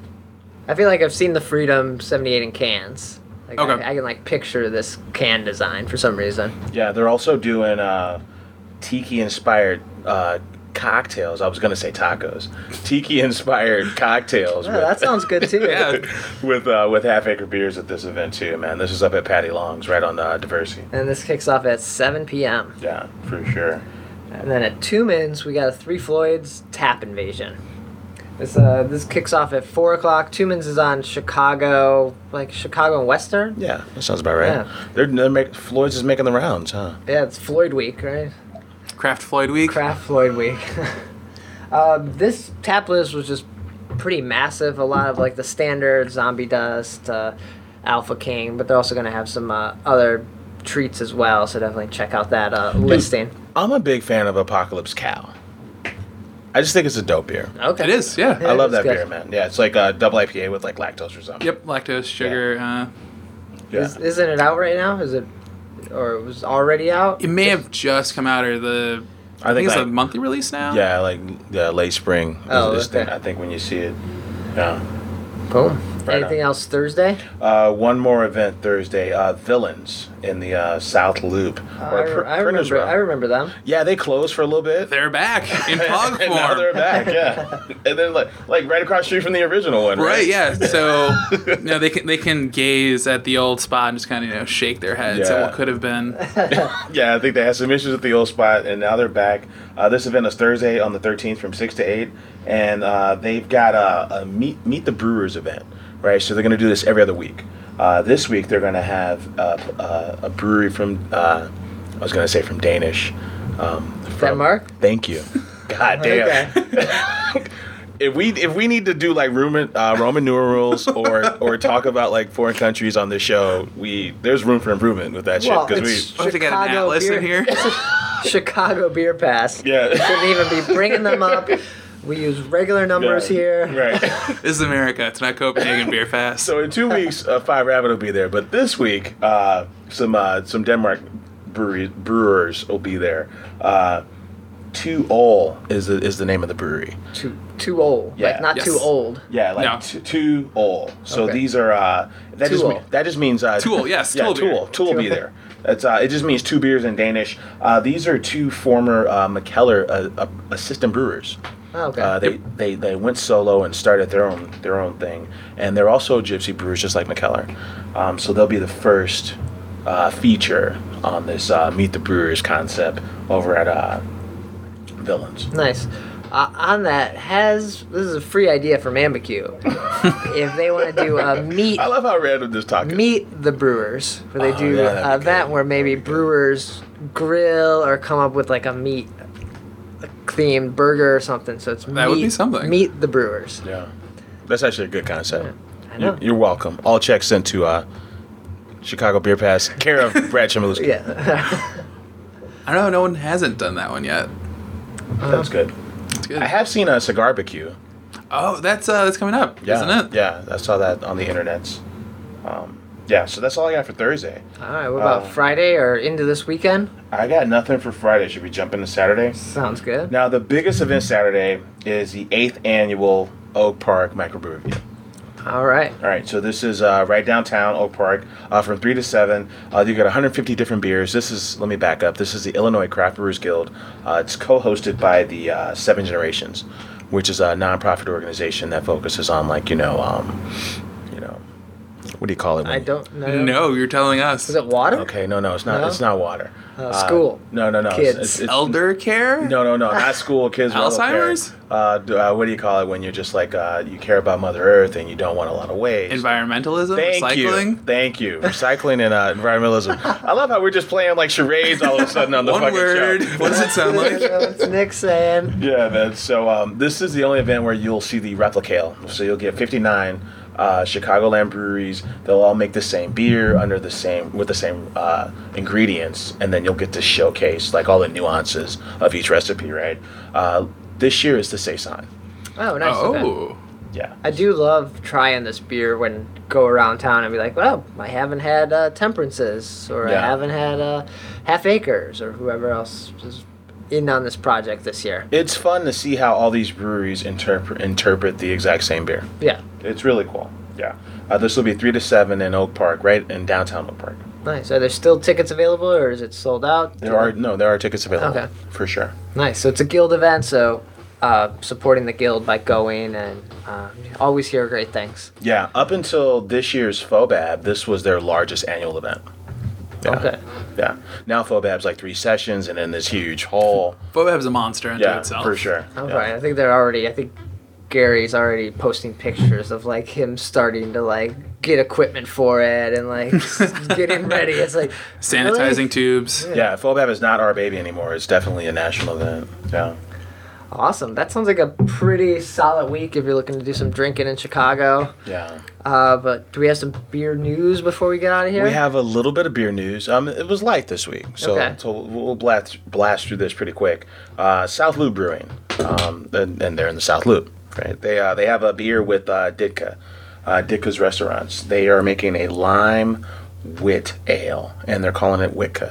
I feel like I've seen the Freedom seventy-eight in cans. Like Okay. I, I can like picture this can design for some reason. Yeah, they're also doing uh, tiki-inspired uh, cocktails. I was gonna say tacos. Tiki-inspired cocktails. Yeah, that sounds good too. Yeah. with uh, with Half Acre beers at this event too, man. This is up at Patty Long's, right on uh, Diversity. And this kicks off at seven p.m. Yeah, for sure. And then at Two Mins, we got a Three Floyds Tap Invasion. This uh this kicks off at four o'clock. Two Mins is on Chicago, like Chicago and Western. Yeah, that sounds about right. Yeah. They're, they're make, Floyd's is making the rounds, huh? Yeah, it's Floyd Week, right? Craft Floyd Week. Craft Floyd Week. uh, this tap list was just pretty massive. A lot of like the standard Zombie Dust, uh, Alpha King, but they're also going to have some uh, other treats as well. So definitely check out that uh, listing. I'm a big fan of Apocalypse Cow. I just think it's a dope beer. Okay, It is, yeah. Yeah, I love it's that good. beer, man. Yeah, it's like a double I P A with like lactose or something. Yep, lactose, sugar. Uh, Yeah. Is, isn't it out right now? Is it, or it was already out? it may have just come out, or the. I, I think, think it's like- a monthly release now. Yeah, like yeah, late spring. Is, Oh, is okay. thing, I think when you see it. Yeah. Boom. Right Anything on. else Thursday? Uh, one more event Thursday. Uh, Villains in the uh, South Loop. Uh, or I, Pr- I Printers remember. Row. I remember them. Yeah, they closed for a little bit. They're back in pog and now they're form. back. Yeah, and then like like right across the street from the original one. Right. Right, yeah. So, you know, they can they can gaze at the old spot and just kind of, you know, shake their heads at Yeah. what could have been. Yeah, I think they had some issues at the old spot, and now they're back. Uh, this event is Thursday on the thirteenth from six to eight, and uh, they've got a, a meet meet the Brewers event, right? So they're going to do this every other week. Uh, this week they're going to have uh, uh, a brewery from uh, I was going to say from Danish. Um, from, Denmark? Thank you. God damn. Okay. If we if we need to do like Roman uh, Roman numerals or or talk about like foreign countries on this show, we there's room for improvement with that Well, shit because it's- we I have to get an Chicago atlas beer- in here. Chicago Beer Pass. Yeah. Shouldn't even be bringing them up. We use regular numbers Yeah, here. right. This is America. It's not Copenhagen Beer Fest. So in two weeks, uh, Five Rabbit will be there, but this week, uh, some uh, some Denmark brewery, brewers will be there. Uh, Two Ol is the, is the name of the brewery. Too too old. Yeah. Like not Yes. too old. Yeah, like No. t- Two Ol. So Okay. these are uh, that just Tool. me- that just means uh, Tool, yes, yeah, Tool beer. Tool. Tool will be there. That's uh, it just means two beers in Danish. Uh, these are two former uh, McKellar uh, uh, assistant brewers. Oh, okay. Uh, they, they they went solo and started their own their own thing, and they're also gypsy brewers just like McKellar. Um, so they'll be the first uh, feature on this uh, Meet the Brewers concept over at uh, Villains. Nice. Uh, on that, has this is a free idea from Ambacue. If they want to do a meet I love how random this talk is. meet the brewers, where they Oh, do yeah, that'd be an event good. where maybe brewers grill or come up with like a meat themed burger or something. So it's That meet, would be something. Meet the brewers. Yeah, that's actually a good concept. I know. You, you're welcome. All checks sent to uh, Chicago Beer Pass, care of Brad Chmielewski. Yeah. I don't know. No one hasn't done that one yet. That's good. It's good. I have seen a cigar barbecue. Oh, that's uh, that's coming up, Yeah, isn't it? Yeah, I saw that on the internets. Um, yeah, so that's all I got for Thursday. All right. What about Uh, Friday or into this weekend? I got nothing for Friday. Should we jump into Saturday? Sounds good. Now, the biggest event Saturday is the eighth annual Oak Park Microbrew Review. All right. All right, so this is uh, right downtown Oak Park uh, from three to seven. Uh, you got one hundred fifty different beers. This is, let me back up, this is the Illinois Craft Brewers Guild. Uh, it's co-hosted by the uh, Seven Generations, which is a nonprofit organization that focuses on, like, you know, um, you know, What do you call it? When I you- don't know. No, you're telling us. Is it water? Okay, no, no, it's not. No? It's not water. Uh, school. No, no, no. Kids. It's, it's, it's, Elder care? No, no, no, not school. Kids. with elder care. Alzheimer's? Uh, d- uh, what do you call it when you're just like uh, you care about Mother Earth and you don't want a lot of waste? Environmentalism? Thank Recycling? you. Thank you. Recycling and uh, environmentalism. I love how we're just playing like charades all of a sudden on the One fucking word. show. What does it sound like? It's Nick saying. Yeah, man. So um, this is the only event where you'll see the Replicale. So you'll get fifty-nine uh, Chicagoland breweries. They'll all make the same beer under the same with the same uh, ingredients, and then you'll get to showcase like all the nuances of each recipe. Right. Uh, this year is the Saison. Oh, nice. Okay. Oh. Yeah. I do love trying this beer when go around town and be like, well, I haven't had uh, Temperances, or Yeah. I haven't had uh, Half Acres, or whoever else is in on this project this year. It's fun to see how all these breweries interpret interpret the exact same beer. Yeah, It's really cool. Yeah. Uh, this will be three to seven in Oak Park, right in downtown Oak Park. nice. Are there still tickets available, or is it sold out? There are no, there are tickets available. Okay. For sure. Nice. So it's a guild event, so uh, supporting the guild by going, and uh, always hear great things. Yeah. Up until this year's Fobab, this was their largest annual event. Yeah. Okay. Yeah. Now Fobab's like three sessions and in this huge hall. Fobab's a monster unto Yeah, itself. for sure. Okay. Yeah. I think they're already. I think Gary's already posting pictures of like him starting to like get equipment for it and like getting ready. It's like Sanitizing really? tubes. Yeah, Fobab is not our baby anymore. It's definitely a national event. Yeah. Awesome. That sounds like a pretty solid week if you're looking to do some drinking in Chicago. Yeah. Uh, but do we have some beer news before we get out of here? We have a little bit of beer news. Um, it was light this week, so Okay. so we'll blast blast through this pretty quick. Uh, South Loop Brewing, um, and, and they're in the South Loop, right? They uh, they have a beer with uh, Ditka, uh, Ditka's Restaurants. They are making a lime wit ale, and they're calling it Witka.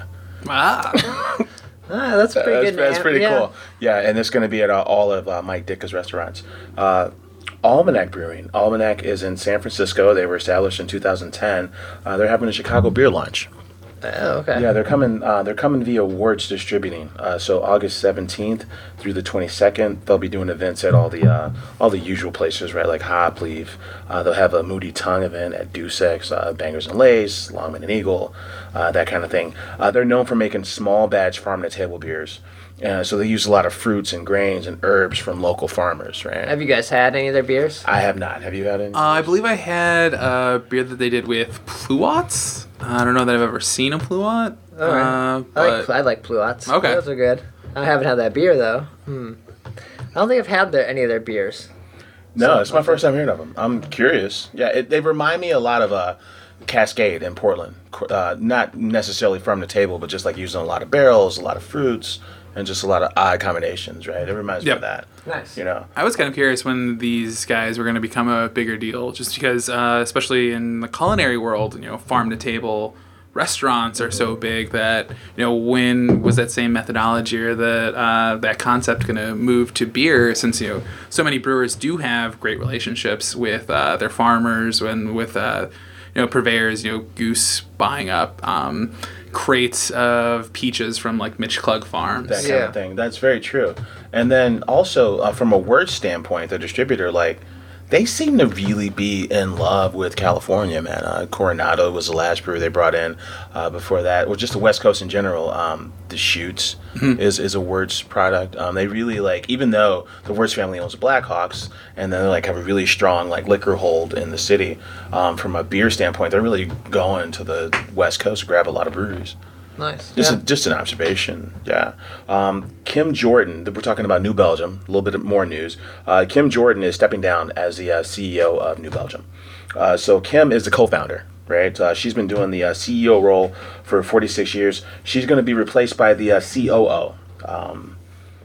Ah. Ah, that's pretty That's, good. that's man. pretty Yeah. cool. Yeah, and it's going to be at uh, all of uh, Mike Ditka's restaurants. Uh, Almanac Brewing. Almanac is in San Francisco. They were established in two thousand ten. Uh, they're having a Chicago beer lunch. Oh, okay. Yeah, they're coming. Uh, they're coming via Wards Distributing. Uh, so August seventeenth through the twenty-second, they'll be doing events at all the uh, all the usual places, right? Like Hop Leaf. Uh, they'll have a Moody Tongue event at Deucex, uh, Bangers and Lace, Longman and Eagle, uh, that kind of thing. Uh, they're known for making small batch farm to table beers. Uh, so they use a lot of fruits and grains and herbs from local farmers, right? Have you guys had any of their beers? I have not. Have you had any? Uh, I believe I had a beer that they did with Pluots. I don't know that I've ever seen a Pluot. All right. Uh, I but like I like Pluots. Okay. Pluots are good. I haven't had that beer though. Hmm. I don't think I've had their, any of their beers. No, So- it's my first time hearing of them. I'm curious. Yeah, it, they remind me a lot of uh, Cascade in Portland. Uh, not necessarily from the table, but just like using a lot of barrels, a lot of fruits, and just a lot of odd combinations, right? It reminds me Yep. of that. Nice. You know? I was kind of curious when these guys were going to become a bigger deal, just because, uh, especially in the culinary world, you know, farm to table restaurants are so big that, you know, when was that same methodology or that uh, that concept going to move to beer? Since, you know, so many brewers do have great relationships with uh, their farmers and with uh, you know, purveyors, you know, Goose buying up um, crates of peaches from like Mitch Klug Farms. That kind Yeah. of thing. That's very true. And then also, uh, from a word standpoint, the distributor, like, they seem to really be in love with California, man. Uh, Coronado was the last brewer they brought in. Uh, before that, well, just the West Coast in general. Um, the Shoots is, is a Words product. Um, they really like, even though the Words family owns Blackhawks, and then they like have a really strong like liquor hold in the city. Um, from a beer standpoint, they're really going to the West Coast to grab a lot of breweries. Nice. Just, Yeah. a, just an observation, yeah. Um, Kim Jordan, we're talking about New Belgium, a little bit more news. Uh, Kim Jordan is stepping down as the uh, C E O of New Belgium. Uh, so Kim is the co-founder, right? Uh, she's been doing the uh, C E O role for forty-six years. She's going to be replaced by the uh, C O O. Um,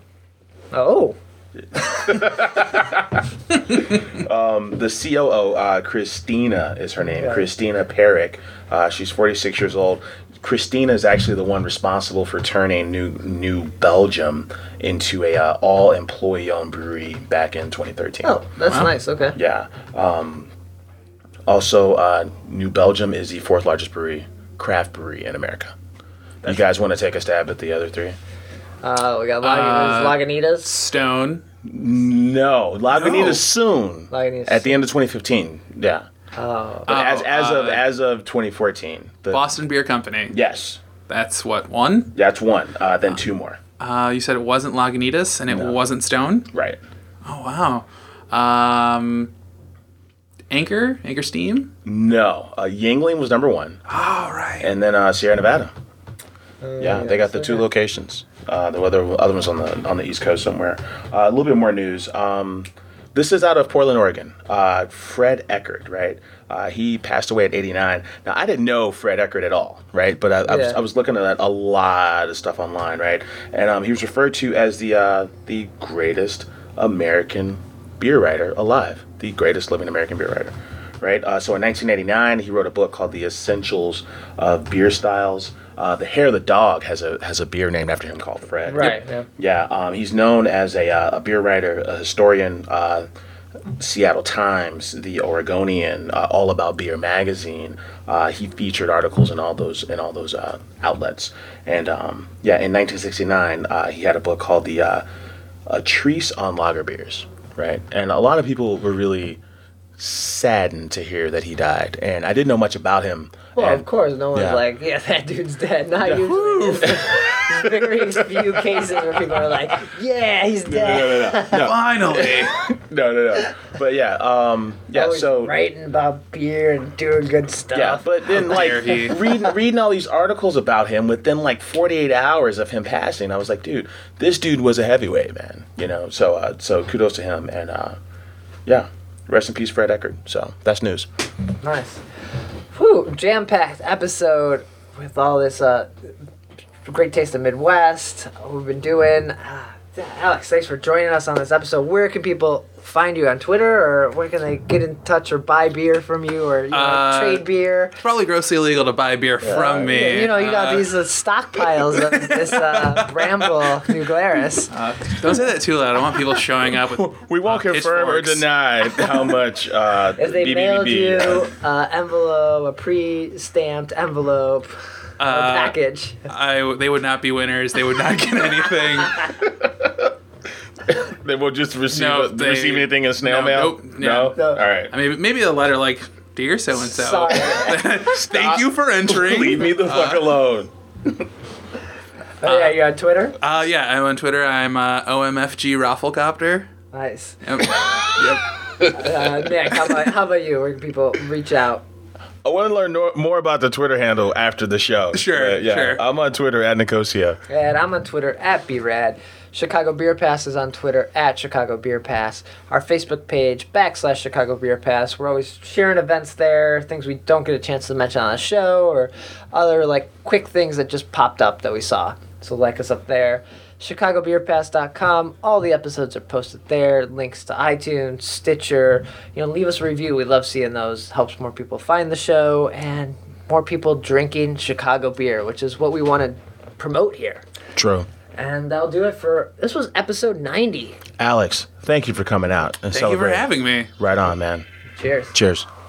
Oh. the C O O, uh, Christina is her name, Okay. Christina Perrick. Uh, she's forty-six years old. Christina is actually the one responsible for turning New New Belgium into a uh, all employee owned brewery back in twenty thirteen. Oh, that's Wow. nice. Okay. Yeah. Um, also, uh, New Belgium is the fourth largest brewery, craft brewery in America. You guys want to take a stab at the other three? Uh, we got Lagunitas. Uh, Lagunitas. Stone. No, Lagunitas No. soon. Lagunitas. At the end of twenty fifteen. Yeah. Oh, But as Oh, as of uh, as of twenty fourteen, the, Boston Beer Company. yes, That's what, one? that's one. Uh, then two more. Uh, you said it wasn't Lagunitas and it No. wasn't Stone? Right. Oh, wow. Um, Anchor? Anchor Steam? No, uh, Yingling was number one, Oh, right. and then uh, Sierra Nevada. Uh, Yeah, they got the two locations. Uh, the other other ones on the on the East Coast somewhere. Uh, a little bit more news. Um, this is out of Portland, Oregon. Uh, Fred Eckert, right? Uh, he passed away at eighty-nine. Now I didn't know Fred Eckert at all, right? But I, I, was, Yeah. I was looking at a lot of stuff online, right? And um, he was referred to as the uh, the greatest American beer writer alive, the greatest living American beer writer, right? Uh, so in nineteen eighty-nine, he wrote a book called The Essentials of Beer Styles. Uh, the Hair of the Dog has a has a beer named after him called Fred. right. Yeah. Yeah, um, he's known as a, uh, a beer writer, a historian. Uh, Seattle Times, the Oregonian, uh, All About Beer magazine. Uh, he featured articles in all those in all those uh, outlets. And um, yeah, in nineteen sixty-nine, uh, he had a book called the uh, A Treatise on Lager Beers, right? And a lot of people were really saddened to hear that he died. And I didn't know much about him. Well, And- of course, no one's yeah. like, yeah, that dude's dead. Not usually. There's very few cases where people are like, yeah, he's No, dead. no, no, no, no, Finally. no, no, no. But yeah, um, yeah. Always So writing about beer and doing good stuff. yeah, but then like dare he. reading reading all these articles about him within like forty-eight hours of him passing, I was like, dude, this dude was a heavyweight, man. You know, so uh, so kudos to him, and uh, yeah, rest in peace, Fred Eckert. So that's news. Nice. Whew, jam-packed episode with all this uh, great taste of Midwest. We've been doing. Uh, Alex, thanks for joining us on this episode. Where can people find you on Twitter, or where can they get in touch or buy beer from you, or you know, Uh, trade beer? It's probably grossly illegal to buy beer from me. You know, you got Uh, these uh, stockpiles of this uh, Bramble New Glarus. uh, don't say that too loud. I don't want people showing up with. We won't uh, confirm or pitchforks. deny how much uh, If they B B B mailed B. you uh, envelope, a pre-stamped envelope, or Uh, package. I, they would not be winners. They would not get anything. They will just receive No, a- they- receive anything in snail no, mail. nope, no? no. All right. I mean, maybe a letter like, "Dear so and so, Sorry. thank you for entering." Leave me the fuck alone. Oh yeah, you're on Twitter? Uh, yeah, I'm on Twitter. I'm uh, O M F G Rafflecopter. Nice. Yep. yep. Uh, Nick, how about, how about you? Where can people reach out? I want to learn no- more about the Twitter handle after the show. Sure, But, yeah, sure. I'm on Twitter at Nicosia. And I'm on Twitter at BRad. Chicago Beer Pass is on Twitter at Chicago Beer Pass. Our Facebook page, backslash Chicago Beer Pass. We're always sharing events there, things we don't get a chance to mention on a show, or other like quick things that just popped up that we saw. So like us up there. Chicago Beer Pass dot com. All the episodes are posted there. Links to iTunes, Stitcher. You know, leave us a review. We love seeing those. Helps more people find the show and more people drinking Chicago beer, which is what we want to promote here. True. And that'll do it for this was episode ninety. Alex, thank you for coming out and Thank you for celebrating. having me. Right on, man. Cheers. Cheers.